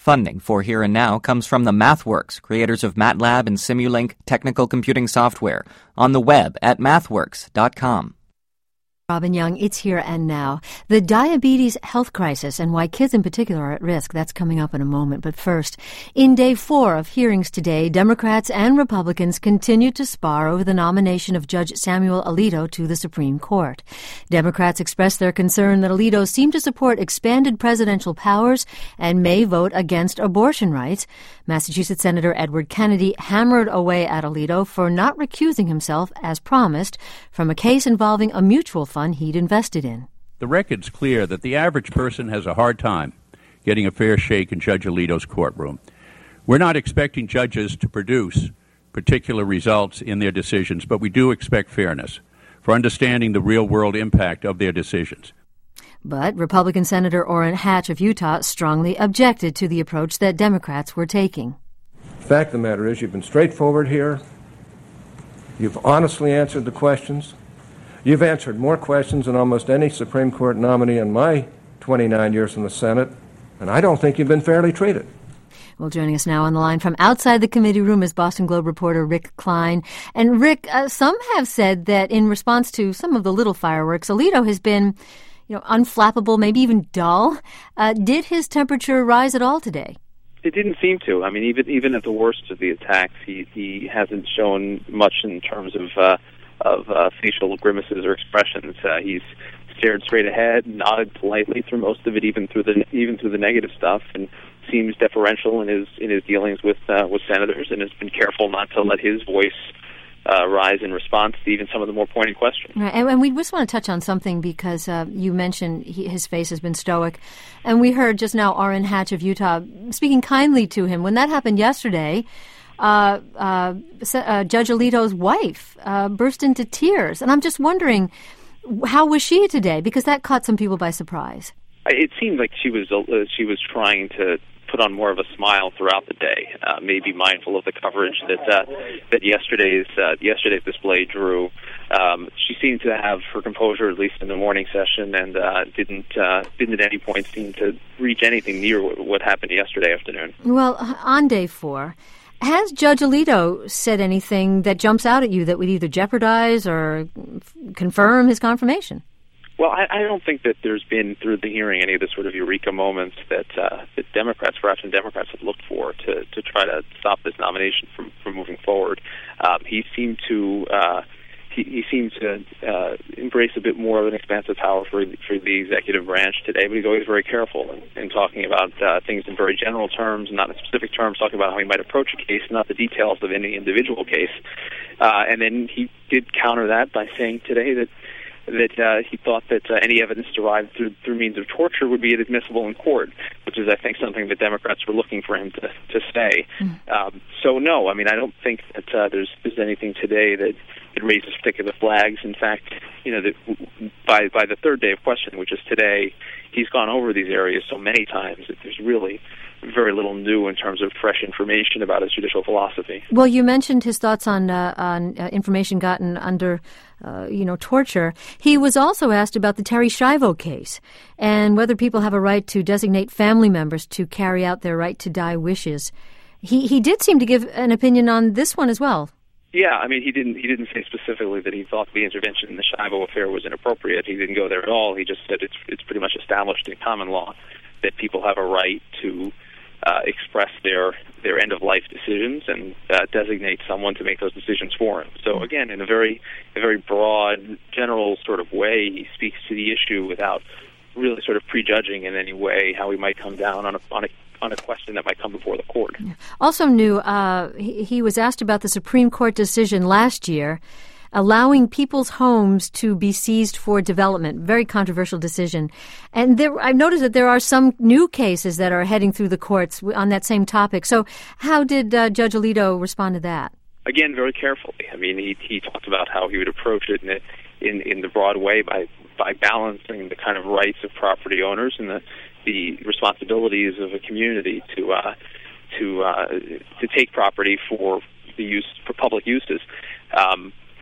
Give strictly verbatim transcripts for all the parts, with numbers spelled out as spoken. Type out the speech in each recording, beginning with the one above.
Funding for Here and Now comes from the MathWorks, creators of MATLAB and Simulink technical computing software, on the web at mathworks dot com. Robin Young, it's Here and Now. The diabetes health crisis and why kids in particular are at risk, that's coming up in a moment. But first, in day four of hearings today, Democrats and Republicans continue to spar over the nomination of Judge Samuel Alito to the Supreme Court. Democrats expressed their concern that Alito seemed to support expanded presidential powers and may vote against abortion rights. Massachusetts Senator Edward Kennedy hammered away at Alito for not recusing himself, as promised, from a case involving a mutual fund he'd invested in. The record's clear that the average person has a hard time getting a fair shake in Judge Alito's courtroom. We're not expecting judges to produce particular results in their decisions, but we do expect fairness for understanding the real-world impact of their decisions. But Republican Senator Orrin Hatch of Utah strongly objected to the approach that Democrats were taking. The fact of the matter is, you've been straightforward here. You've honestly answered the questions. You've answered more questions than almost any Supreme Court nominee in my twenty-nine years in the Senate, and I don't think you've been fairly treated. Well, joining us now on the line from outside the committee room is Boston Globe reporter Rick Klein. And Rick, uh, some have said that in response to some of the little fireworks, Alito has been, you know, unflappable, maybe even dull. Uh, did his temperature rise at all today? It didn't seem to. I mean, even even at the worst of the attacks, he he hasn't shown much in terms of uh, of uh, facial grimaces or expressions. Uh, he's stared straight ahead, nodded politely through most of it, even through the even through the negative stuff, and seems deferential in his in his dealings with uh, with senators, and has been careful not to let his voice Uh, rise in response to even some of the more pointed questions. Right. And, and we just want to touch on something because uh, you mentioned he, his face has been stoic. And we heard just now Orrin Hatch of Utah speaking kindly to him. When that happened yesterday, uh, uh, uh, Judge Alito's wife uh, burst into tears. And I'm just wondering, how was she today? Because that caught some people by surprise. It seemed like she was uh, she was trying to put on more of a smile throughout the day, uh, maybe mindful of the coverage that uh, that yesterday's uh, yesterday's display drew. Um, she seemed to have her composure, at least in the morning session, and uh, didn't uh, didn't at any point seem to reach anything near what happened yesterday afternoon. Well, on day four, has Judge Alito said anything that jumps out at you that would either jeopardize or confirm his confirmation? Well, I, I don't think that there's been, through the hearing, any of the sort of eureka moments that uh, that Democrats, perhaps and Democrats, have looked for to, to try to stop this nomination from, from moving forward. Um, he seemed to uh, he, he seemed to uh, embrace a bit more of an expansive power for for the executive branch today, but he's always very careful in, in talking about uh, things in very general terms, not in specific terms, talking about how he might approach a case, not the details of any individual case. Uh, and then he did counter that by saying today that that uh, he thought that uh, any evidence derived through, through means of torture would be admissible in court, which is, I think, something that Democrats were looking for him to, to say. Mm. Um, so, no, I mean, I don't think that uh, there's, there's anything today that, that raises particular flags. In fact, you know, that by, by the third day of questioning, which is today, he's gone over these areas so many times that there's really very little new in terms of fresh information about his judicial philosophy. Well, you mentioned his thoughts on uh, on uh, information gotten under, uh, you know, torture. He was also asked about the Terri Schiavo case and whether people have a right to designate family members to carry out their right to die wishes. He he did seem to give an opinion on this one as well. Yeah, I mean, he didn't he didn't say specifically that he thought the intervention in the Schiavo affair was inappropriate. He didn't go there at all. He just said it's it's pretty much established in common law that people have a right to Uh, express their their end of life decisions and uh, designate someone to make those decisions for him. So again, in a very a very broad, general sort of way, he speaks to the issue without really sort of prejudging in any way how he might come down on a on a on a question that might come before the court. Also new, uh, he, he was asked about the Supreme Court decision last year allowing people's homes to be seized for development. Very controversial decision. And there, I've noticed that there are some new cases that are heading through the courts on that same topic. So how did uh, Judge Alito respond to that? Again, very carefully. I mean, he, he talked about how he would approach it in, a, in, in the broad way by, by balancing the kind of rights of property owners and the, the responsibilities of a community to uh, to uh, to take property for the use for public uses. Um,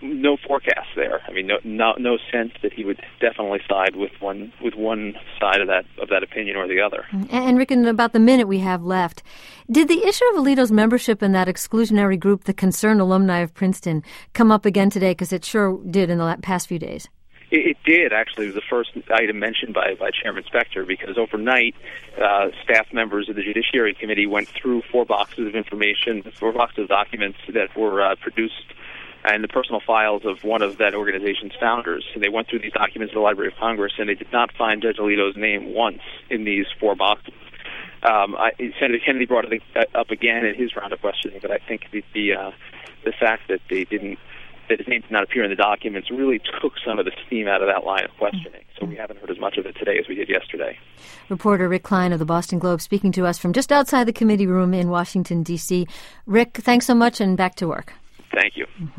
no forecast there. I mean, no, no, no sense that he would definitely side with one with one side of that of that opinion or the other. And Rick, in about the minute we have left, did the issue of Alito's membership in that exclusionary group, the Concerned Alumni of Princeton, come up again today? Because it sure did in the past few days. It, it did, actually. It was the first item mentioned by, by Chairman Specter, because overnight, uh, staff members of the Judiciary Committee went through four boxes of information, four boxes of documents that were uh, produced in the personal files of one of that organization's founders. And they went through these documents at the Library of Congress, and they did not find Judge Alito's name once in these four boxes. Um, I, Senator Kennedy brought it up again in his round of questioning, but I think the the, uh, the fact that they didn't that his name did not appear in the documents really took some of the steam out of that line of questioning. So we haven't heard as much of it today as we did yesterday. Reporter Rick Klein of the Boston Globe speaking to us from just outside the committee room in Washington, D C. Rick, thanks so much, and back to work. Thank you. Mm-hmm.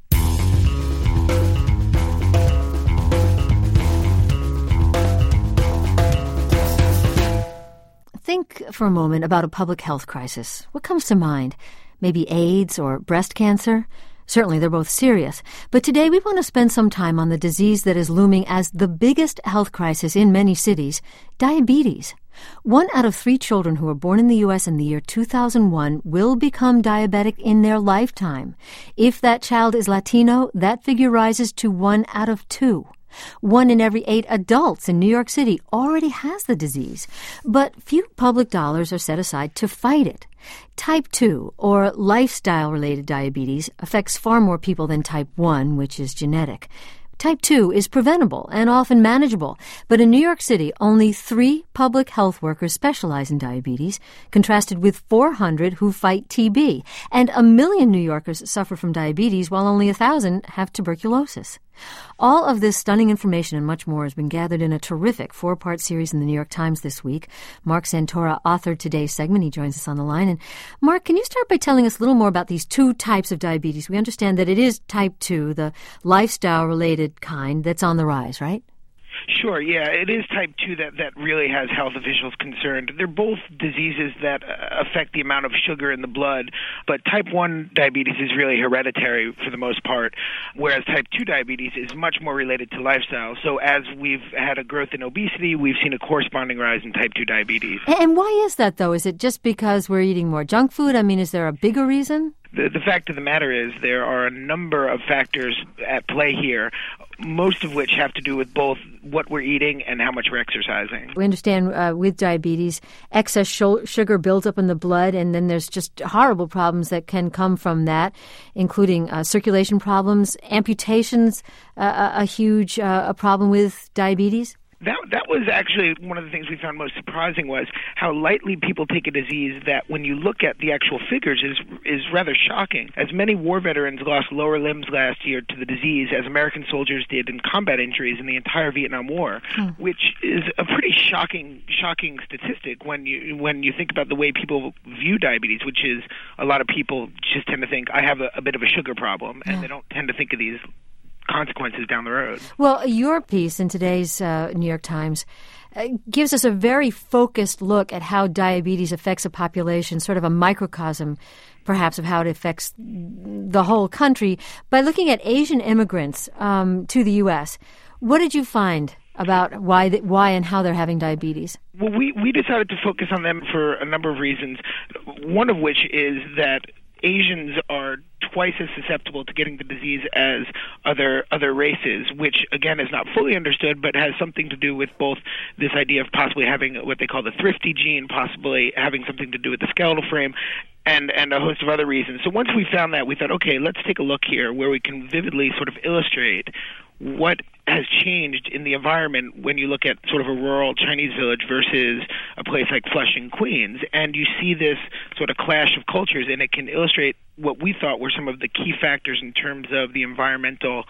Think for a moment about a public health crisis. What comes to mind? Maybe AIDS or breast cancer? Certainly, they're both serious. But today we want to spend some time on the disease that is looming as the biggest health crisis in many cities, diabetes. One out of three children who were born in the U S in the year two thousand one will become diabetic in their lifetime. If that child is Latino, that figure rises to one out of two. One in every eight adults in New York City already has the disease, but few public dollars are set aside to fight it. Type two, or lifestyle-related diabetes, affects far more people than type one, which is genetic. Type two is preventable and often manageable, but in New York City, only three public health workers specialize in diabetes, contrasted with four hundred who fight T B, and a million New Yorkers suffer from diabetes while only a thousand have tuberculosis. All of this stunning information and much more has been gathered in a terrific four-part series in the New York Times this week. Mark Santora authored today's segment. He joins us on the line. And Mark, can you start by telling us a little more about these two types of diabetes? We understand that it is type two, the lifestyle-related kind, that's on the rise, right? Sure, yeah. It is type two that, that really has health officials concerned. They're both diseases that uh, affect the amount of sugar in the blood, but type one diabetes is really hereditary for the most part, whereas type two diabetes is much more related to lifestyle. So as we've had a growth in obesity, we've seen a corresponding rise in type two diabetes. And why is that, though? Is it just because we're eating more junk food? I mean, is there a bigger reason? The, the fact of the matter is there are a number of factors at play here, most of which have to do with both what we're eating and how much we're exercising. We understand uh, with diabetes, excess sh- sugar builds up in the blood, and then there's just horrible problems that can come from that, including uh, circulation problems, amputations, uh, a, a huge uh, a problem with diabetes. That that was actually one of the things we found most surprising was how lightly people take a disease that when you look at the actual figures is is rather shocking. As many war veterans lost lower limbs last year to the disease as American soldiers did in combat injuries in the entire Vietnam War, hmm. which is a pretty shocking shocking statistic when you when you think about the way people view diabetes, which is a lot of people just tend to think I have a, a bit of a sugar problem, and yeah. they don't tend to think of these consequences down the road. Well, your piece in today's uh, New York Times uh, gives us a very focused look at how diabetes affects a population, sort of a microcosm, perhaps, of how it affects the whole country. By looking at Asian immigrants um, to the U S, what did you find about why th- why and how they're having diabetes? Well, we, we decided to focus on them for a number of reasons, one of which is that Asians are twice as susceptible to getting the disease as other other races, which, again, is not fully understood, but has something to do with both this idea of possibly having what they call the thrifty gene, possibly having something to do with the skeletal frame, and, and a host of other reasons. So once we found that, we thought, okay, let's take a look here where we can vividly sort of illustrate what has changed in the environment when you look at sort of a rural Chinese village versus a place like Flushing, Queens. And you see this sort of clash of cultures, and it can illustrate what we thought were some of the key factors in terms of the environmental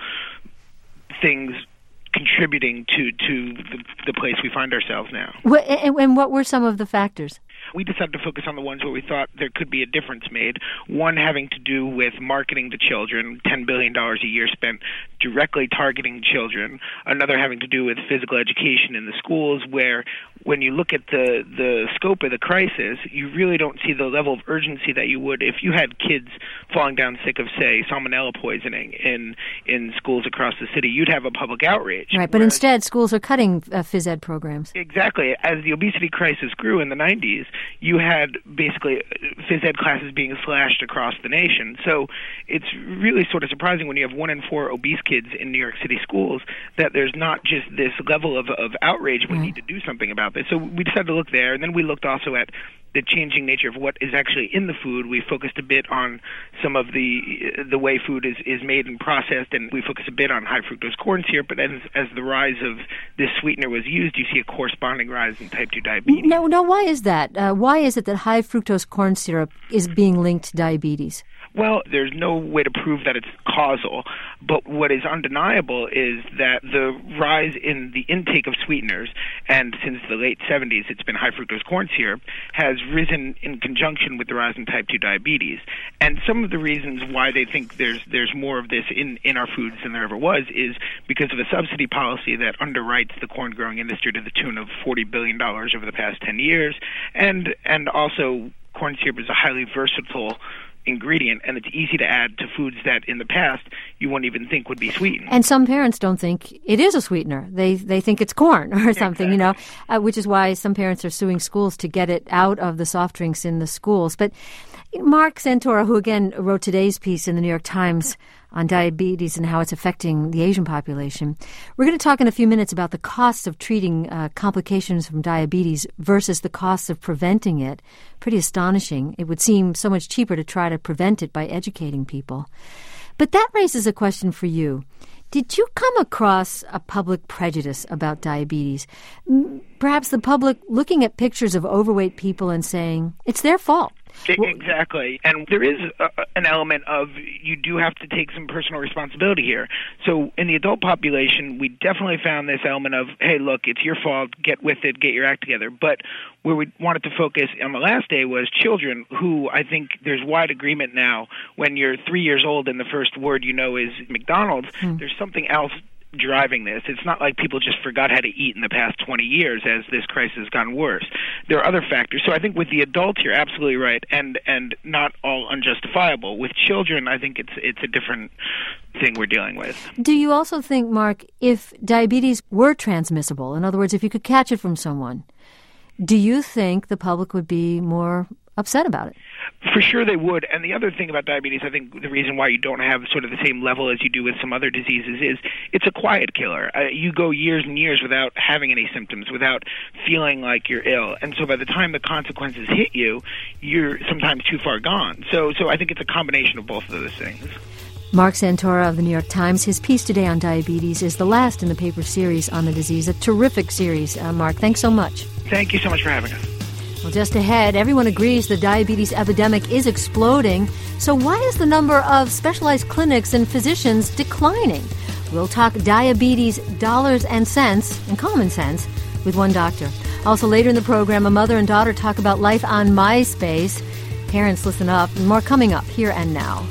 things contributing to, to the, the place we find ourselves now. And, and what were some of the factors? We decided to focus on the ones where we thought there could be a difference made, one having to do with marketing to children, ten billion dollars a year spent directly targeting children, another having to do with physical education in the schools, where when you look at the, the scope of the crisis, you really don't see the level of urgency that you would if you had kids falling down sick of, say, salmonella poisoning in in schools across the city. You'd have a public outrage. Right, but Whereas, instead schools are cutting uh, phys ed programs. Exactly. As the obesity crisis grew in the nineties, you had basically phys ed classes being slashed across the nation. So it's really sort of surprising when you have one in four obese kids in New York City schools that there's not just this level of, of outrage. We right. need to do something about this. So we decided to look there, and then we looked also at the changing nature of what is actually in the food. We focused a bit on some of the the way food is, is made and processed, and we focused a bit on high fructose corn syrup. But as, as the rise of this sweetener was used, you see a corresponding rise in type two diabetes. No, no. Why is that? Uh, why is it that high fructose corn syrup is being linked to diabetes? Well, there's no way to prove that it's causal, but what is undeniable is that the rise in the intake of sweeteners, and since the late seventies it's been high fructose corn syrup, has risen in conjunction with the rise in type two diabetes. And some of the reasons why they think there's there's more of this in, in our foods than there ever was is because of a subsidy policy that underwrites the corn growing industry to the tune of forty billion dollars over the past ten years, and and also corn syrup is a highly versatile ingredient, and it's easy to add to foods that in the past you wouldn't even think would be sweetened. And some parents don't think it is a sweetener. They they think it's corn or something, exactly. you know, uh, which is why some parents are suing schools to get it out of the soft drinks in the schools. But Mark Santora, who again wrote today's piece in the New York Times on diabetes and how it's affecting the Asian population. We're going to talk in a few minutes about the costs of treating uh, complications from diabetes versus the costs of preventing it. Pretty astonishing. It would seem so much cheaper to try to prevent it by educating people. But that raises a question for you. Did you come across a public prejudice about diabetes? Perhaps the public looking at pictures of overweight people and saying, it's their fault. Exactly. And there is a, an element of you do have to take some personal responsibility here. So in the adult population, we definitely found this element of, hey, look, it's your fault, get with it, get your act together. But where we wanted to focus on the last day was children, who I think there's wide agreement now when you're three years old and the first word you know is McDonald's, mm. there's something else driving this. It's not like people just forgot how to eat in the past twenty years as this crisis has gotten worse. There are other factors. So I think with the adults, you're absolutely right, and and not all unjustifiable. With children, I think it's it's a different thing we're dealing with. Do you also think, Mark, if diabetes were transmissible, in other words, if you could catch it from someone, do you think the public would be more upset about it? For sure they would. And the other thing about diabetes, I think the reason why you don't have sort of the same level as you do with some other diseases is it's a quiet killer. Uh, you go years and years without having any symptoms, without feeling like you're ill. And so by the time the consequences hit you, you're sometimes too far gone. So, so I think it's a combination of both of those things. Mark Santora of the New York Times. His piece today on diabetes is the last in the paper series on the disease. A terrific series. Uh, Mark, thanks so much. Thank you so much for having us. Well, just ahead, everyone agrees the diabetes epidemic is exploding. So why is the number of specialized clinics and physicians declining? We'll talk diabetes, dollars and cents, and common sense with one doctor. Also later in the program, a mother and daughter talk about life on MySpace. Parents, listen up. More coming up here and now.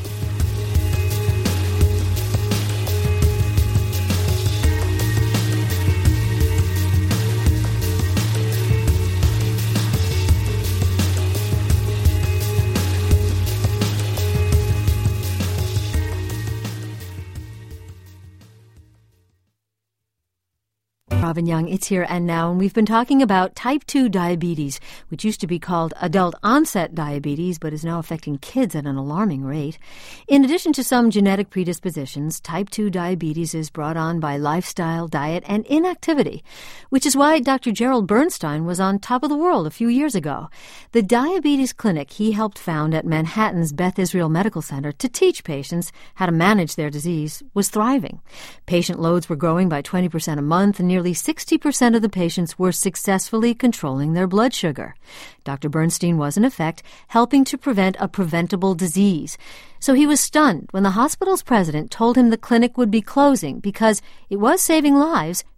Robin Young, It's Here and Now, and we've been talking about type two diabetes, which used to be called adult-onset diabetes, but is now affecting kids at an alarming rate. In addition to some genetic predispositions, type two diabetes is brought on by lifestyle, diet, and inactivity, which is why Doctor Gerald Bernstein was on Top of the World a few years ago. The diabetes clinic he helped found at Manhattan's Beth Israel Medical Center to teach patients how to manage their disease was thriving. Patient loads were growing by twenty percent a month, and nearly sixty percent of the patients were successfully controlling their blood sugar. Doctor Bernstein was, in effect, helping to prevent a preventable disease. So he was stunned when the hospital's president told him the clinic would be closing because it was saving lives,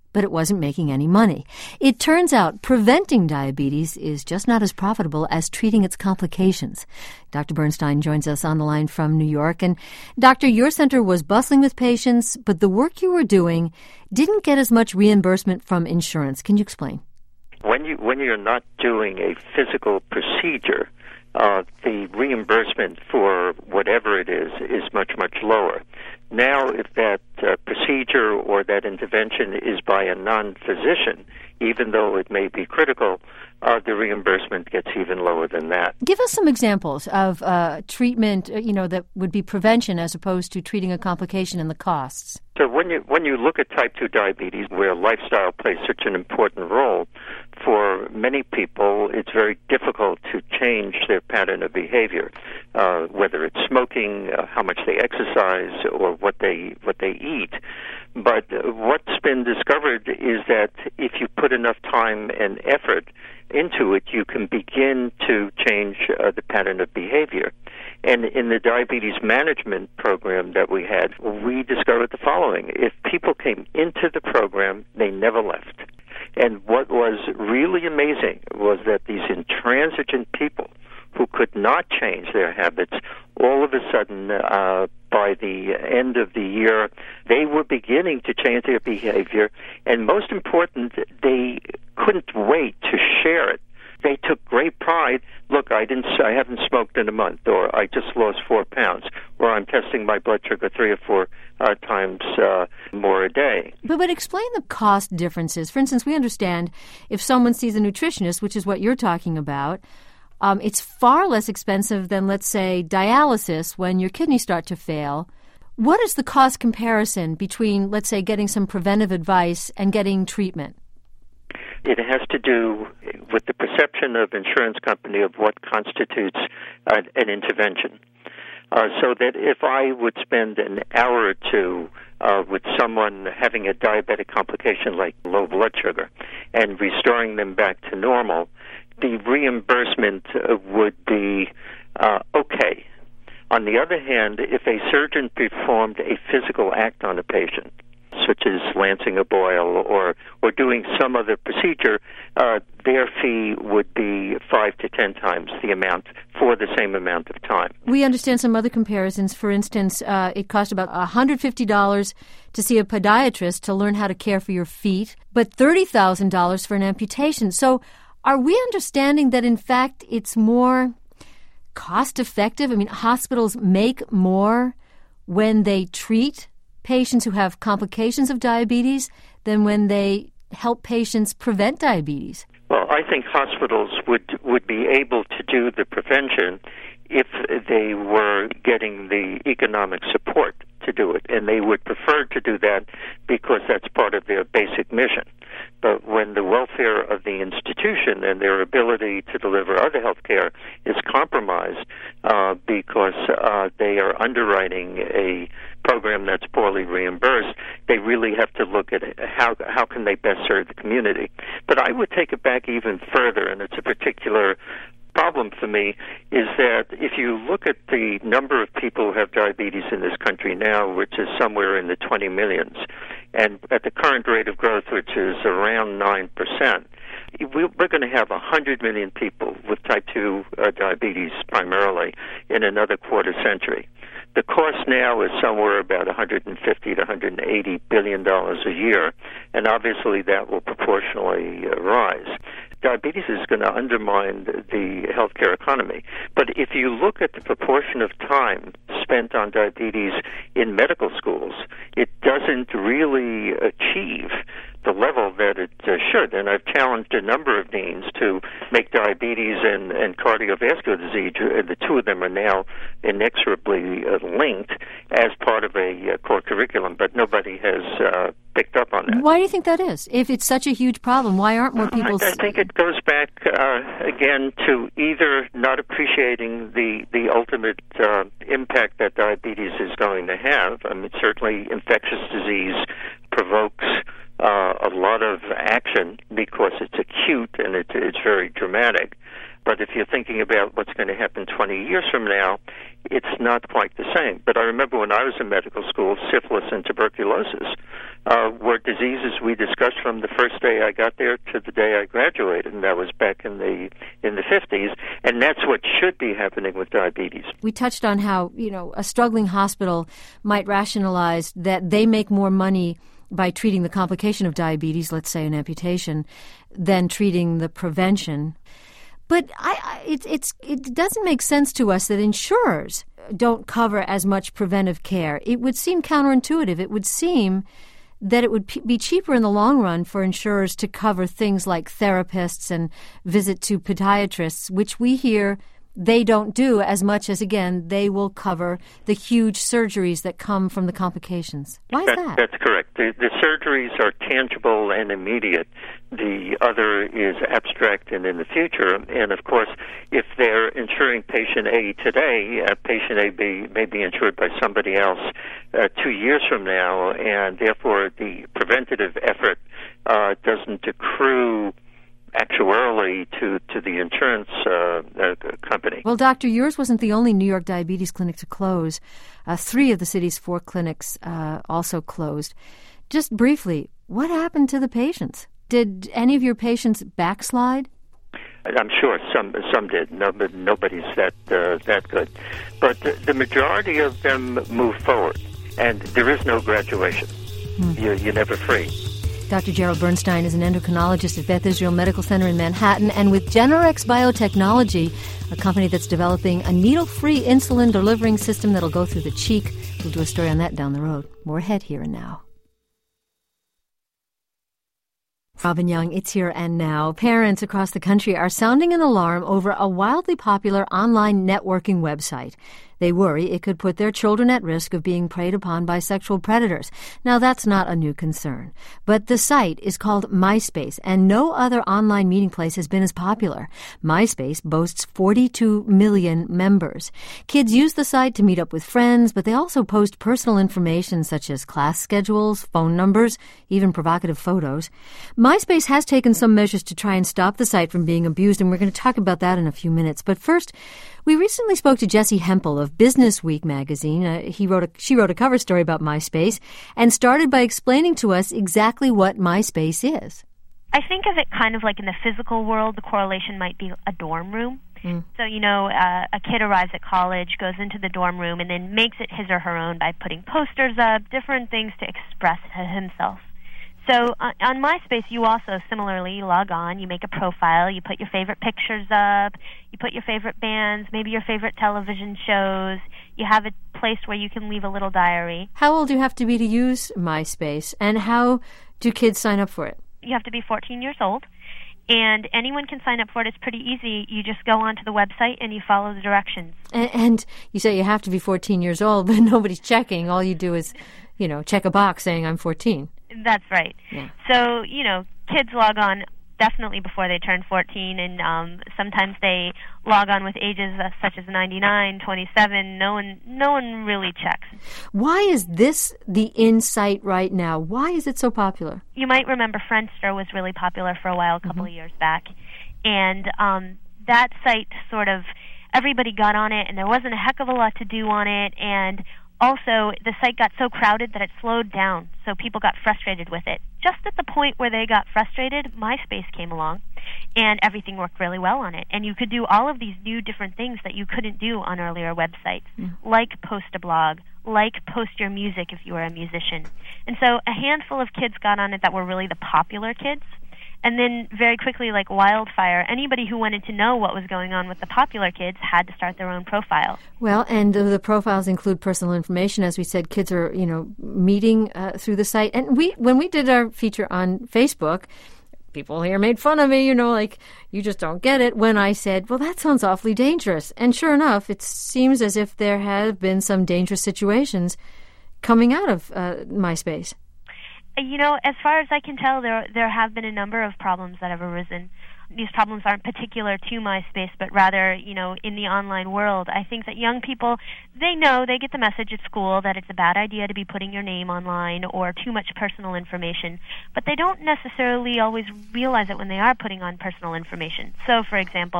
but it wasn't making any money. It turns out preventing diabetes is just not as profitable as treating its complications. Doctor Bernstein joins us on the line from New York. And Doctor, your center was bustling with patients, but the work you were doing didn't get as much reimbursement from insurance. Can you explain? When you when you're not doing a physical procedure, uh, the reimbursement for whatever it is is much, much lower. Now, if that uh, procedure or that intervention is by a non-physician, even though it may be critical, uh, the reimbursement gets even lower than that. Give us some examples of uh, treatment, you know, that would be prevention as opposed to treating a complication and the costs. So when you when you look at type two diabetes, where lifestyle plays such an important role, for many people it's very difficult to change their pattern of behavior, uh, whether it's smoking, uh, how much they exercise, or what they what they eat. But uh, what's been discovered is that if you put enough time and effort into it, you can begin to change uh, the pattern of behavior. And in the diabetes management program that we had, we discovered the following. If people came into the program, they never left. And what was really amazing was that these intransigent people who could not change their habits, all of a sudden, uh, by the end of the year, they were beginning to change their behavior. And most important, they couldn't wait to share it. They took great pride. Look, I didn't. I haven't smoked in a month, or I just lost four pounds, or I'm testing my blood sugar three or four uh, times uh, more a day. But, but explain the cost differences. For instance, we understand if someone sees a nutritionist, which is what you're talking about, um, it's far less expensive than, let's say, dialysis when your kidneys start to fail. What is the cost comparison between, let's say, getting some preventive advice and getting treatment? It has to do with the perception of insurance company of what constitutes uh, an intervention. Uh, so that if I would spend an hour or two uh, with someone having a diabetic complication like low blood sugar and restoring them back to normal, the reimbursement uh, would be uh, okay. On the other hand, if a surgeon performed a physical act on a patient, such as lancing a boil or, or doing some other procedure, uh, their fee would be five to ten times the amount for the same amount of time. We understand some other comparisons. For instance, uh, it cost about one hundred fifty dollars to see a podiatrist to learn how to care for your feet, but thirty thousand dollars for an amputation. So are we understanding that, in fact, it's more cost-effective? I mean, hospitals make more when they treat patients who have complications of diabetes than when they help patients prevent diabetes? Well, I think hospitals would would be able to do the prevention if they were getting the economic support to do it, and they would prefer to do that because that's part of their basic mission. But when the welfare of the institution and their ability to deliver other health care is compromised uh, because uh, they are underwriting a program that's poorly reimbursed, they really have to look at how how can they best serve the community. But I would take it back even further, and it's a particular problem for me, is that if you look at the number of people who have diabetes in this country now, which is somewhere in the twenty millions, and at the current rate of growth, which is around nine percent, we're going to have one hundred million people with type two uh, diabetes primarily in another quarter century. The cost now is somewhere about one hundred fifty to one hundred eighty billion dollars a year, and obviously that will proportionally uh, rise. Diabetes is going to undermine the healthcare economy. But if you look at the proportion of time spent on diabetes in medical schools, it doesn't really achieve the level that it uh, should. And I've challenged a number of deans to make diabetes and, and cardiovascular disease, uh, the two of them are now inexorably uh, linked as part of a uh, core curriculum, but nobody has uh, picked up on that. Why do you think that is? If it's such a huge problem, why aren't more people... I, I think it goes back, uh, again, to either not appreciating the, the ultimate uh, impact that diabetes is going to have. I mean, certainly infectious disease provokes uh, a lot of action because it's acute and it, it's very dramatic. But if you're thinking about what's going to happen twenty years from now, it's not quite the same. But I remember when I was in medical school, syphilis and tuberculosis uh, were diseases we discussed from the first day I got there to the day I graduated, and that was back in the in the fifties. And that's what should be happening with diabetes. We touched on how, you know, a struggling hospital might rationalize that they make more money by treating the complication of diabetes, let's say an amputation, than treating the prevention. But I, I, it, it's, it doesn't make sense to us that insurers don't cover as much preventive care. It would seem counterintuitive. It would seem that it would p- be cheaper in the long run for insurers to cover things like therapists and visit to podiatrists, which we hear they don't do as much as, again, they will cover the huge surgeries that come from the complications. Why is that? that? That's correct. The, the surgeries are tangible and immediate. The other is abstract and in the future. And, of course, if they're insuring patient A today, uh, patient A B may be insured by somebody else uh, two years from now, and therefore the preventative effort uh, doesn't accrue actuarially to, to the insurance uh, uh, company. Well, Doctor, yours wasn't the only New York diabetes clinic to close. Uh, three of the city's four clinics uh, also closed. Just briefly, what happened to the patients? Did any of your patients backslide? I'm sure some some did. No, but nobody's that uh, that good. But the, the majority of them moved forward, and there is no graduation. Hmm. You, you're never free. Doctor Gerald Bernstein is an endocrinologist at Beth Israel Medical Center in Manhattan, and with Generex Biotechnology, a company that's developing a needle-free insulin delivering system that'll go through the cheek. We'll do a story on that down the road. More ahead Here and Now. Robin Young, It's Here and Now. Parents across the country are sounding an alarm over a wildly popular online networking website. They worry it could put their children at risk of being preyed upon by sexual predators. Now, that's not a new concern. But the site is called MySpace, and no other online meeting place has been as popular. MySpace boasts forty-two million members. Kids use the site to meet up with friends, but they also post personal information such as class schedules, phone numbers, even provocative photos. MySpace has taken some measures to try and stop the site from being abused, and we're going to talk about that in a few minutes. But first, we recently spoke to Jessie Hempel of Business Week magazine. Uh, he wrote a, she wrote a cover story about MySpace and started by explaining to us exactly what MySpace is. I think of it kind of like in the physical world, the correlation might be a dorm room. Mm. So, you know, uh, a kid arrives at college, goes into the dorm room, and then makes it his or her own by putting posters up, different things to express himself. So uh, on MySpace, you also similarly log on, you make a profile, you put your favorite pictures up, you put your favorite bands, maybe your favorite television shows. You have a place where you can leave a little diary. How old do you have to be to use MySpace, and how do kids sign up for it? You have to be fourteen years old, and anyone can sign up for it. It's pretty easy. You just go onto the website and you follow the directions. And, and you say you have to be fourteen years old, but nobody's checking. All you do is, you know, check a box saying I'm fourteen. That's right. Yeah. So, you know, kids log on definitely before they turn fourteen, and um, sometimes they log on with ages uh, such as ninety-nine, twenty-seven. No one, no one really checks. Why is this the insight right now? Why is it so popular? You might remember Friendster was really popular for a while, a couple mm-hmm. of years back, and um, that site sort of, everybody got on it, and there wasn't a heck of a lot to do on it, and also, the site got so crowded that it slowed down, so people got frustrated with it. Just at the point where they got frustrated, MySpace came along, and everything worked really well on it. And you could do all of these new different things that you couldn't do on earlier websites, mm. like post a blog, like post your music if you were a musician. And so a handful of kids got on it that were really the popular kids. And then very quickly, like wildfire, anybody who wanted to know what was going on with the popular kids had to start their own profile. Well, and uh, the profiles include personal information. As we said, kids are, you know, meeting uh, through the site. And we, when we did our feature on Facebook, people here made fun of me, you know, like, you just don't get it, when I said, well, that sounds awfully dangerous. And sure enough, it seems as if there have been some dangerous situations coming out of uh, MySpace. You know, as far as I can tell, there there have been a number of problems that have arisen. These problems aren't particular to MySpace, but rather, you know, in the online world. I think that young people, they know, they get the message at school that it's a bad idea to be putting your name online or too much personal information, but they don't necessarily always realize it when they are putting on personal information. So, for example,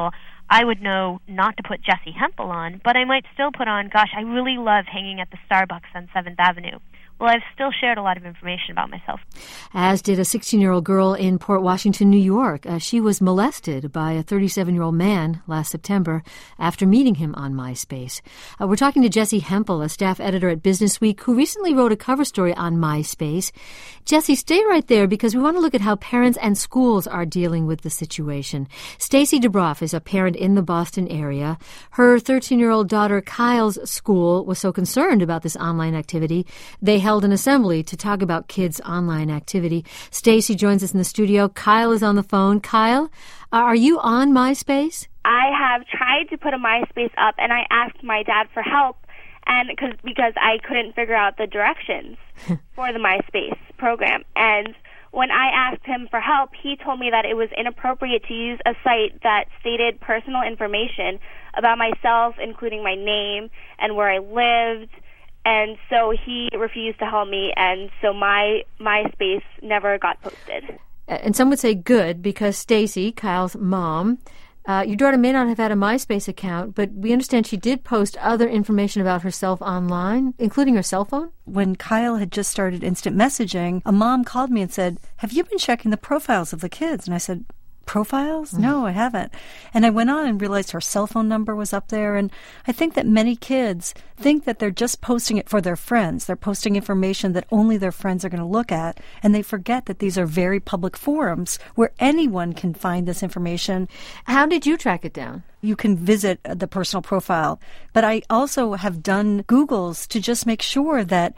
I would know not to put Jessi Hempel on, but I might still put on, gosh, I really love hanging at the Starbucks on seventh Avenue. Well, I've still shared a lot of information about myself. As did a sixteen-year-old girl in Port Washington, New York. Uh, she was molested by a thirty-seven-year-old man last September after meeting him on MySpace. Uh, we're talking to Jessi Hempel, a staff editor at Business Week, who recently wrote a cover story on MySpace. Jessi, stay right there because we want to look at how parents and schools are dealing with the situation. Stacy Dubroff is a parent in the Boston area. Her thirteen-year-old daughter Kyle's school was so concerned about this online activity, they held held an assembly to talk about kids' online activity. Stacy joins us in the studio. Kyle is on the phone. Kyle, are you on MySpace? I have tried to put a MySpace up, and I asked my dad for help, and cause, because I couldn't figure out the directions for the MySpace program. And when I asked him for help, he told me that it was inappropriate to use a site that stated personal information about myself, including my name and where I lived. And so he refused to help me, and so my MySpace never got posted. And some would say good, because Stacy, Kyle's mom, uh, your daughter may not have had a MySpace account, but we understand she did post other information about herself online, including her cell phone? When Kyle had just started instant messaging, a mom called me and said, "Have you been checking the profiles of the kids?" And I said, "Profiles? No, I haven't." And I went on and realized her cell phone number was up there. And I think that many kids think that they're just posting it for their friends. They're posting information that only their friends are going to look at. And they forget that these are very public forums where anyone can find this information. How did you track it down? You can visit the personal profile. But I also have done Googles to just make sure that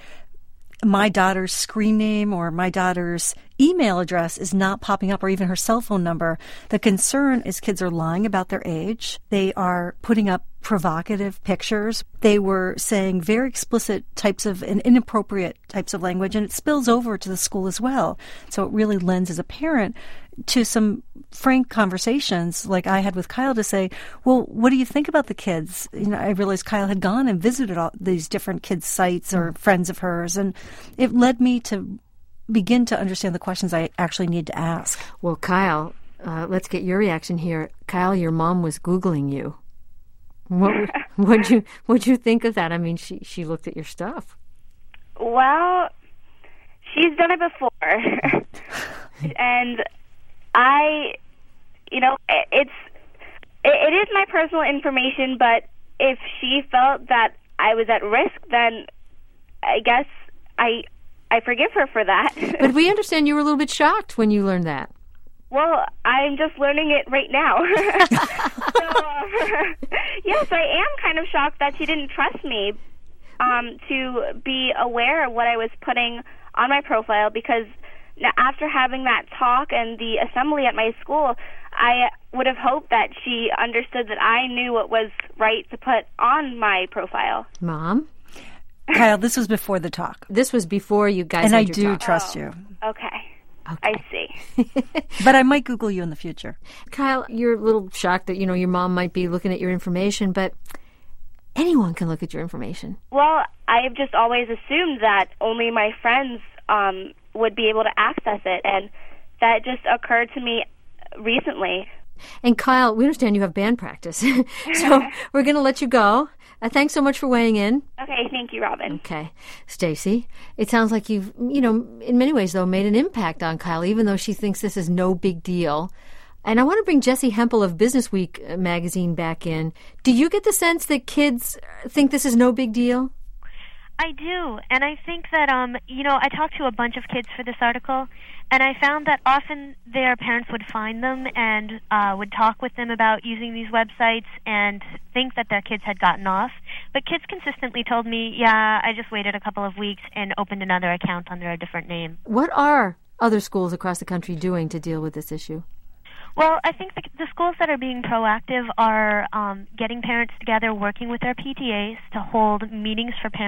my daughter's screen name or my daughter's email address is not popping up, or even her cell phone number. The concern is kids are lying about their age. They are putting up provocative pictures. They were saying very explicit types of and inappropriate types of language, and it spills over to the school as well. So it really lends, as a parent, to some frank conversations like I had with Kyle to say, well, what do you think about the kids? You know, I realized Kyle had gone and visited all these different kids' sites or mm. friends of hers, and it led me to begin to understand the questions I actually need to ask. Well, Kyle, uh, let's get your reaction here. Kyle, your mom was Googling you. What would you what'd you think of that? I mean, she she looked at your stuff. Well, she's done it before, and I, you know, it's it, it is my personal information. But if she felt that I was at risk, then I guess I I forgive her for that. But we understand you were a little bit shocked when you learned that. Well, I'm just learning it right now. so, uh, yes, I am kind of shocked that she didn't trust me um, to be aware of what I was putting on my profile, because after having that talk and the assembly at my school, I would have hoped that she understood that I knew what was right to put on my profile. Mom? Kyle, this was before the talk. This was before you guys and had I your do talk. trust oh, you. Okay. Okay. I see. But I might Google you in the future. Kyle, you're a little shocked that, you know, your mom might be looking at your information, but anyone can look at your information. Well, I've just always assumed that only my friends um, would be able to access it, and that just occurred to me recently. And Kyle, we understand you have band practice, so we're going to let you go. Uh, thanks so much for weighing in. Okay, thank you, Robin. Okay. Stacy, it sounds like you've, you know, in many ways, though, made an impact on Kyle, even though she thinks this is no big deal. And I want to bring Jessi Hempel of Business Week magazine back in. Do you get the sense that kids think this is no big deal? I do, and I think that, um, you know, I talked to a bunch of kids for this article, and I found that often their parents would find them and uh, would talk with them about using these websites and think that their kids had gotten off. But kids consistently told me, yeah, I just waited a couple of weeks and opened another account under a different name. What are other schools across the country doing to deal with this issue? Well, I think the, the schools that are being proactive are um, getting parents together, working with their P T As to hold meetings for parents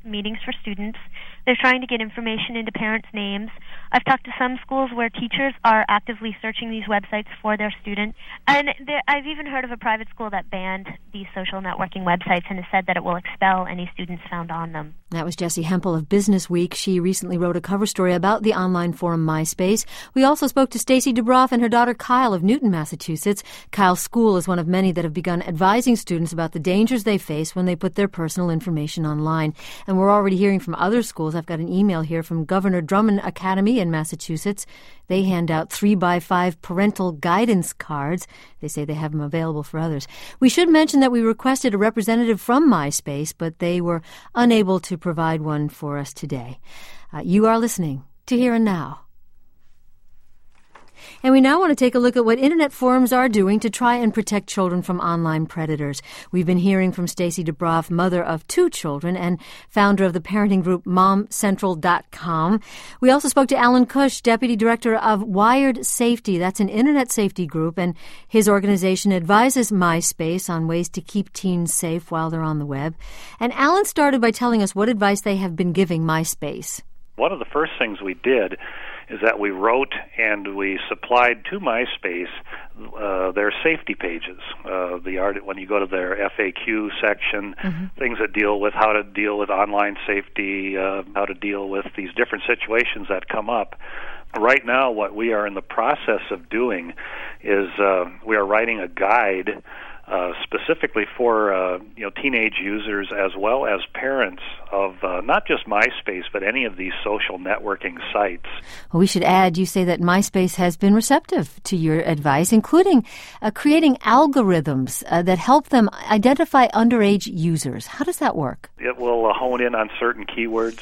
meetings for students. They're trying to get information into parents' names. I've talked to some schools where teachers are actively searching these websites for their students. And there, I've even heard of a private school that banned these social networking websites and has said that it will expel any students found on them. That was Jessie Hempel of Business Week. She recently wrote a cover story about the online forum MySpace. We also spoke to Stacy DuBroff and her daughter Kyle of Newton, Massachusetts. Kyle's school is one of many that have begun advising students about the dangers they face when they put their personal information online. And we're already hearing from other schools. I've got an email here from Governor Drummond Academy in Massachusetts. They hand out three by five parental guidance cards. They say they have them available for others. We should mention that we requested a representative from MySpace, but they were unable to provide one for us today. Uh, you are listening to Here and Now. And we now want to take a look at what Internet forums are doing to try and protect children from online predators. We've been hearing from Stacy DuBroff, mother of two children and founder of the parenting group Mom Central dot com. We also spoke to Alan Cush, deputy director of Wired Safety. That's an Internet safety group, and his organization advises MySpace on ways to keep teens safe while they're on the web. And Alan started by telling us what advice they have been giving MySpace. One of the first things we did is that we wrote and we supplied to MySpace uh, their safety pages. Uh, the art when you go to their F A Q section, mm-hmm. things that deal with how to deal with online safety, uh, how to deal with these different situations that come up. Right now, what we are in the process of doing is uh, we are writing a guide Uh, specifically for uh, you know teenage users as well as parents of uh, not just MySpace but any of these social networking sites. Well, we should add, you say that MySpace has been receptive to your advice, including uh, creating algorithms uh, that help them identify underage users. How does that work? It will uh, hone in on certain keywords,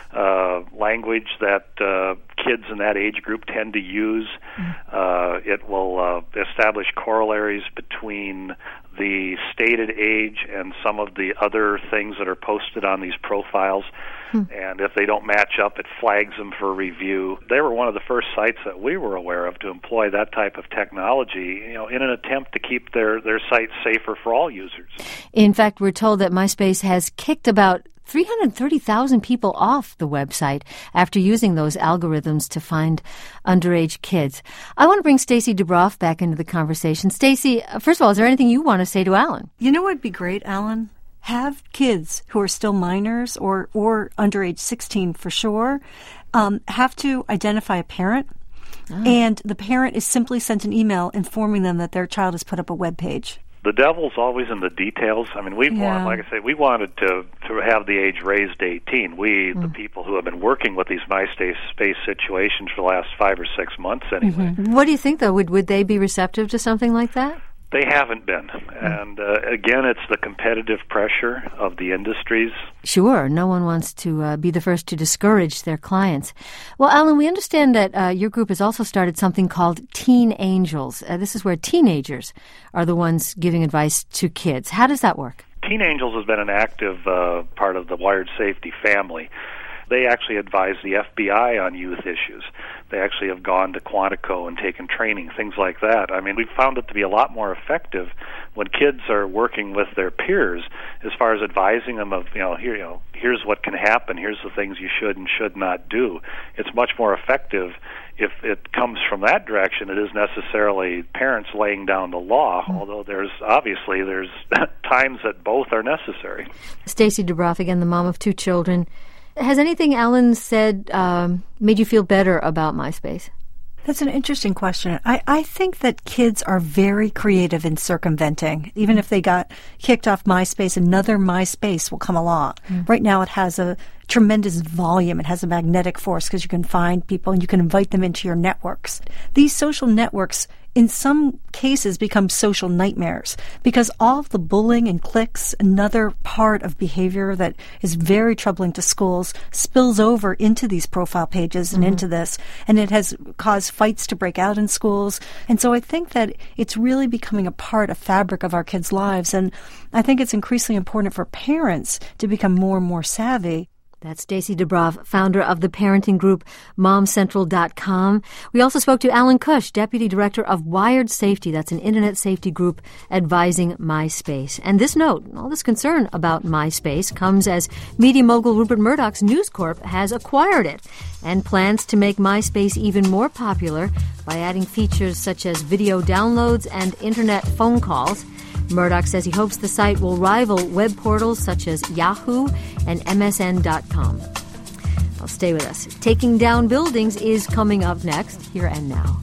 uh, language that uh, kids in that age group tend to use. Mm. Uh, it will uh, establish corollaries between the stated age and some of the other things that are posted on these profiles. Hmm. And if they don't match up, it flags them for review. They were one of the first sites that we were aware of to employ that type of technology, you know, in an attempt to keep their, their site safer for all users. In fact, we're told that MySpace has kicked about three hundred thirty thousand people off the website after using those algorithms to find underage kids. I want to bring Stacy DuBroff back into the conversation. Stacy, first of all, is there anything you want to say to Alan? You know what would be great, Alan? Have kids who are still minors or, or under age sixteen for sure um, have to identify a parent. Oh. And the parent is simply sent an email informing them that their child has put up a web page. The devil's always in the details. I mean, we yeah. want, like I say, we wanted to to have the age raised to eighteen. We, mm. the people who have been working with these MySpace space situations for the last five or six months, anyway. Mm-hmm. What do you think, though? Would would they be receptive to something like that? They haven't been. And uh, again, it's the competitive pressure of the industries. Sure. No one wants to uh, be the first to discourage their clients. Well, Alan, we understand that uh, your group has also started something called Teen Angels. Uh, this is where teenagers are the ones giving advice to kids. How does that work? Teen Angels has been an active uh, part of the Wired Safety family. They actually advise the F B I on youth issues. They actually have gone to Quantico and taken training, things like that. I mean, we've found it to be a lot more effective when kids are working with their peers as far as advising them of, you know, here, you know, here's what can happen, here's the things you should and should not do. It's much more effective if it comes from that direction. It is necessarily parents laying down the law, mm-hmm. although there's obviously there's times that both are necessary. Stacy DuBroff, again, the mom of two children. Has anything Alan said um, made you feel better about MySpace? That's an interesting question. I, I think that kids are very creative in circumventing. Even if they got kicked off MySpace, another MySpace will come along. Mm. Right now it has a tremendous volume. It has a magnetic force because you can find people and you can invite them into your networks. These social networks, in some cases, become social nightmares because all of the bullying and cliques, another part of behavior that is very troubling to schools, spills over into these profile pages and mm-hmm. into this, and it has caused fights to break out in schools. And so I think that it's really becoming a part, a fabric of our kids' lives, and I think it's increasingly important for parents to become more and more savvy. That's Stacy Dubrov, founder of the parenting group Mom Central dot com. We also spoke to Alan Cush, deputy director of Wired Safety. That's an internet safety group advising MySpace. And this note, all this concern about MySpace comes as media mogul Rupert Murdoch's News Corp has acquired it and plans to make MySpace even more popular by adding features such as video downloads and internet phone calls. Murdoch says he hopes the site will rival web portals such as Yahoo and M S N dot com. Well, stay with us. Taking Down Buildings is coming up next, here and now.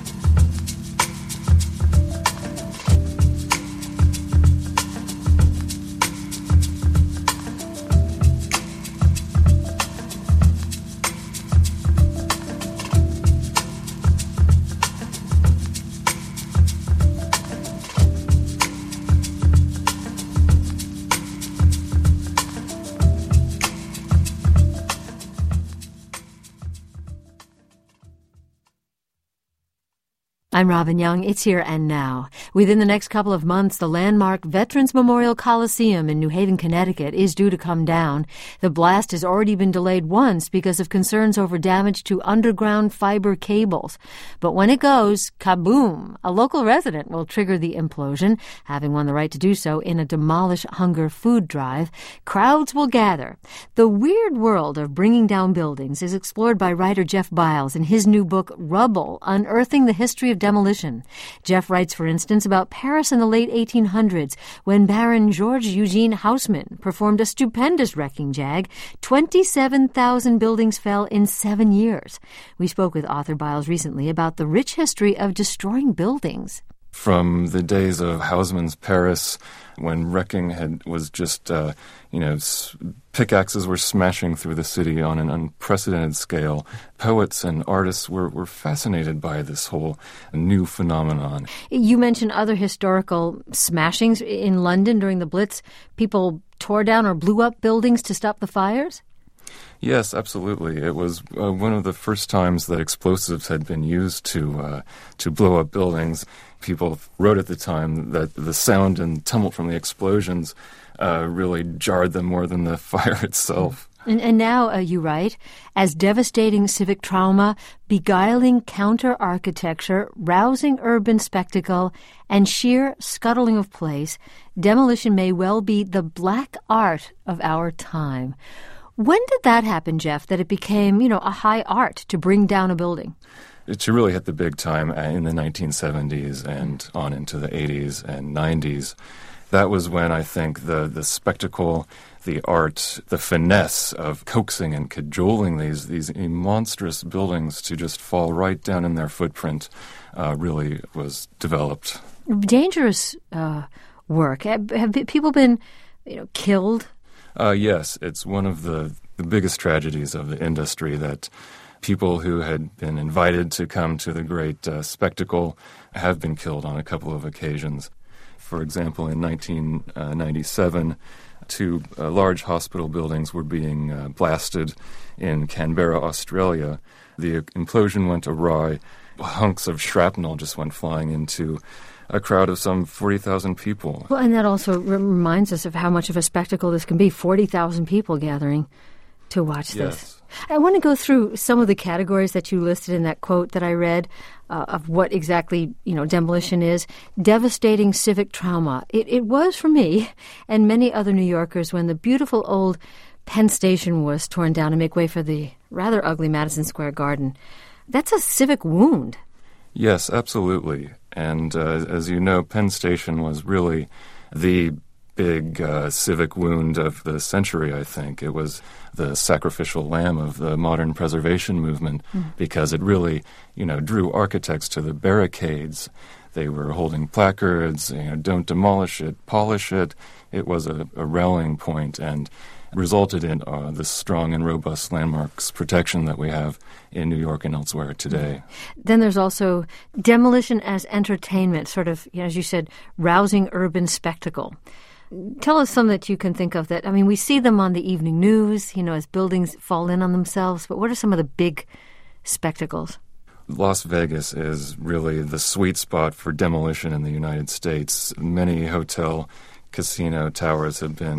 I'm Robin Young. It's here and now. Within the next couple of months, the landmark Veterans Memorial Coliseum in New Haven, Connecticut is due to come down. The blast has already been delayed once because of concerns over damage to underground fiber cables. But when it goes, kaboom! A local resident will trigger the implosion, having won the right to do so in a Demolish Hunger food drive. Crowds will gather. The weird world of bringing down buildings is explored by writer Jeff Biles in his new book, Rubble, Unearthing the History of Demolition. Jeff writes, for instance, about Paris in the late eighteen hundreds when Baron Georges Eugene Haussmann performed a stupendous wrecking jag. twenty-seven thousand buildings fell in seven years. We spoke with author Biles recently about the rich history of destroying buildings. From the days of Haussmann's Paris, when wrecking had was just, uh, you know, s- pickaxes were smashing through the city on an unprecedented scale. Poets and artists were, were fascinated by this whole new phenomenon. You mentioned other historical smashings in London during the Blitz. People tore down or blew up buildings to stop the fires? Yes, absolutely. It was uh, one of the first times that explosives had been used to uh, to blow up buildings. People wrote at the time that the sound and tumult from the explosions uh, really jarred them more than the fire itself. And, and now, uh, you write, as devastating civic trauma, beguiling counter-architecture, rousing urban spectacle, and sheer scuttling of place, demolition may well be the black art of our time. When did that happen, Jeff, that it became, you know, a high art to bring down a building? It really hit the big time in the nineteen seventies and on into the eighties and nineties. That was when I think the, the spectacle, the art, the finesse of coaxing and cajoling these these monstrous buildings to just fall right down in their footprint uh, really was developed. Dangerous uh, work. Have, have people been, you know, killed? Uh, yes, it's one of the, the biggest tragedies of the industry that people who had been invited to come to the great uh, spectacle have been killed on a couple of occasions. For example, in nineteen ninety-seven, two uh, large hospital buildings were being uh, blasted in Canberra, Australia. The implosion went awry. Hunks of shrapnel just went flying into a crowd of some forty thousand people. Well, and that also reminds us of how much of a spectacle this can be, forty thousand people gathering to watch yes. this. I want to go through some of the categories that you listed in that quote that I read uh, of what exactly, you know, demolition is. Devastating civic trauma. It, it was for me and many other New Yorkers when the beautiful old Penn Station was torn down to make way for the rather ugly Madison Square Garden. That's a civic wound. Yes, absolutely. And uh, as you know, Penn Station was really the big uh, civic wound of the century, I think. It was the sacrificial lamb of the modern preservation movement mm. because it really, you know, drew architects to the barricades. They were holding placards, you know, don't demolish it, polish it. It was a, a rallying point and resulted in uh, this strong and robust landmarks protection that we have in New York and elsewhere today. Then there's also demolition as entertainment, sort of, you know, as you said, rousing urban spectacle. Tell us some that you can think of that, I mean, we see them on the evening news, you know, as buildings fall in on themselves, but what are some of the big spectacles? Las Vegas is really the sweet spot for demolition in the United States. Many hotel, casino towers have been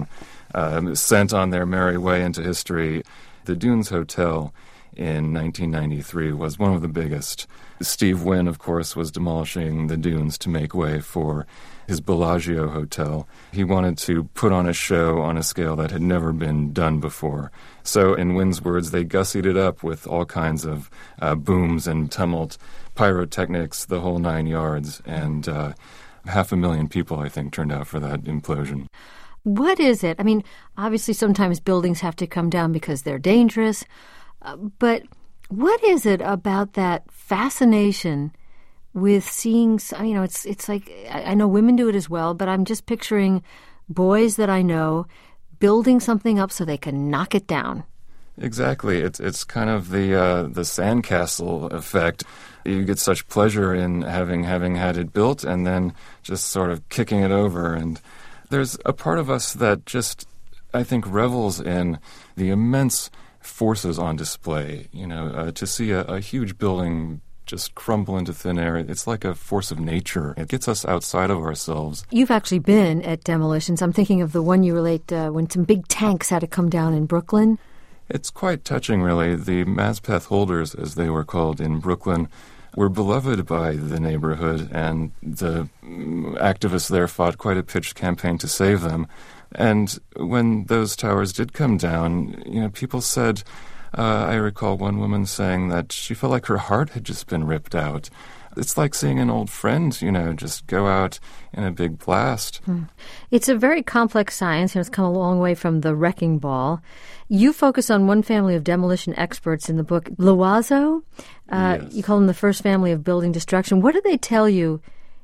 uh, sent on their merry way into history. The Dunes Hotel in nineteen ninety-three was one of the biggest. Steve Wynn, of course, was demolishing the dunes to make way for his Bellagio hotel. He wanted to put on a show on a scale that had never been done before. So, in Wynn's words, they gussied it up with all kinds of uh, booms and tumult, pyrotechnics, the whole nine yards, and uh, half a million people, I think, turned out for that implosion. What is it? I mean, obviously sometimes buildings have to come down because they're dangerous, uh, but what is it about that fascination with seeing, you know, it's it's like, I, I know women do it as well, but I'm just picturing boys that I know building something up so they can knock it down. Exactly. It's it's kind of the uh, the sandcastle effect. You get such pleasure in having having had it built and then just sort of kicking it over. And there's a part of us that just, I think, revels in the immense forces on display. You know, uh, to see a, a huge building just crumble into thin air, it's like a force of nature. It gets us outside of ourselves. You've actually been at demolitions. I'm thinking of the one you relate uh, when some big tanks had to come down in Brooklyn. It's quite touching, really. The Mazpeth holders, as they were called in Brooklyn, were beloved by the neighborhood, and the activists there fought quite a pitched campaign to save them. And when those towers did come down, you know, people said, uh, I recall one woman saying that she felt like her heart had just been ripped out. It's like seeing an old friend, you know, just go out in a big blast. Hmm. It's a very complex science, and it's come a long way from the wrecking ball. You focus on one family of demolition experts in the book, Loiseau. Uh, yes. You call them the first family of building destruction. What do they tell you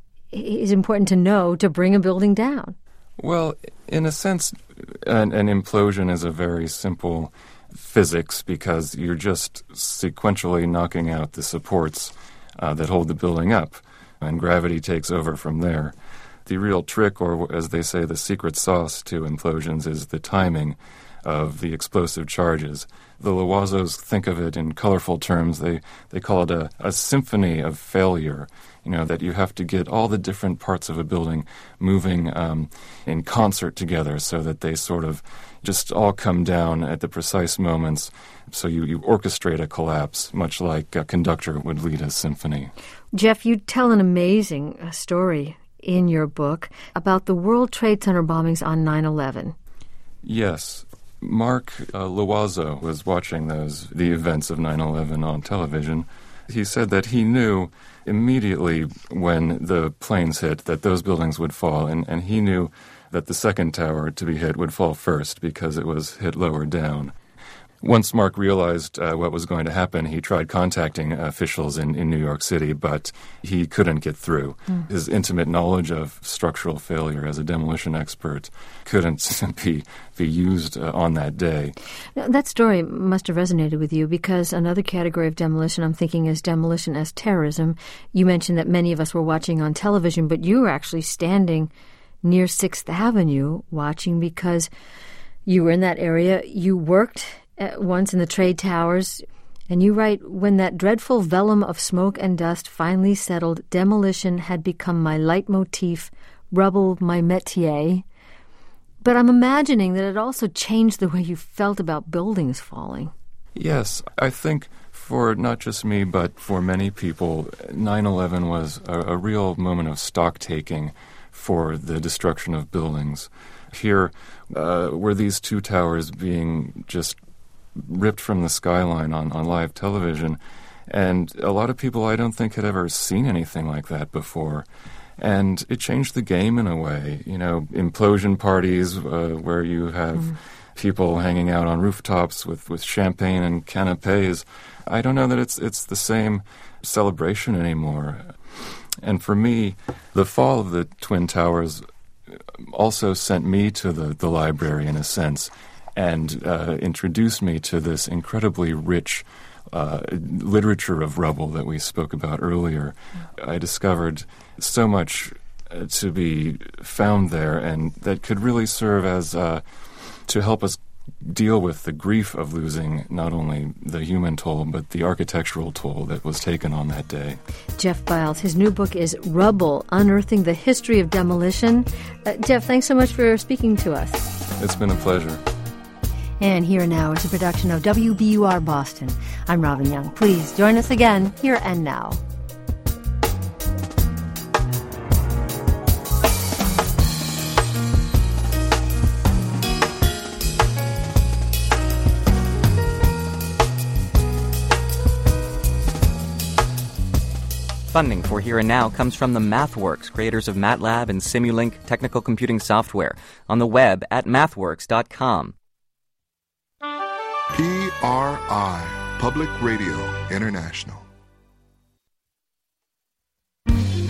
is important to know to bring a building down? Well, in a sense, an, an implosion is a very simple physics because you're just sequentially knocking out the supports uh, that hold the building up, and gravity takes over from there. The real trick, or as they say, the secret sauce to implosions, is the timing of the explosive charges. The Loiseaus think of it in colorful terms. They they call it a, a symphony of failure, you know, that you have to get all the different parts of a building moving um, in concert together so that they sort of just all come down at the precise moments. So you, you orchestrate a collapse, much like a conductor would lead a symphony. Jeff, you tell an amazing uh, story in your book about the World Trade Center bombings on nine eleven. Yes. Mark uh, Loiseau was watching those the events of nine eleven on television. He said that he knew immediately when the planes hit that those buildings would fall, and, and he knew that the second tower to be hit would fall first because it was hit lower down. Once Mark realized uh, what was going to happen, he tried contacting officials in, in New York City, but he couldn't get through. Mm. His intimate knowledge of structural failure as a demolition expert couldn't be, be used uh, on that day. Now, that story must have resonated with you because another category of demolition I'm thinking is demolition as terrorism. You mentioned that many of us were watching on television, but you were actually standing near sixth Avenue watching because you were in that area. You worked at once in the trade towers, and you write, when that dreadful vellum of smoke and dust finally settled, demolition had become my leitmotif, rubble my métier. But I'm imagining that it also changed the way you felt about buildings falling. Yes, I think for not just me, but for many people, nine eleven was a, a real moment of stock-taking for the destruction of buildings. Here uh, were these two towers being just ripped from the skyline on, on live television, and a lot of people I don't think had ever seen anything like that before. And it changed the game in a way. You know, implosion parties uh, where you have mm. people hanging out on rooftops with, with champagne and canapes. I don't know that it's it's the same celebration anymore. And for me, the fall of the Twin Towers also sent me to the, the library in a sense, and uh, introduced me to this incredibly rich uh, literature of rubble that we spoke about earlier. Mm. I discovered so much uh, to be found there, and that could really serve as uh, to help us deal with the grief of losing not only the human toll, but the architectural toll that was taken on that day. Jeff Biles, his new book is Rubble, Unearthing the History of Demolition. Uh, Jeff, thanks so much for speaking to us. It's been a pleasure. And Here Now is a production of W B U R Boston. I'm Robin Young. Please join us again, Here and Now. Funding for Here and Now comes from the MathWorks, creators of MATLAB and Simulink technical computing software, on the web at mathworks dot com. P R I, Public Radio International.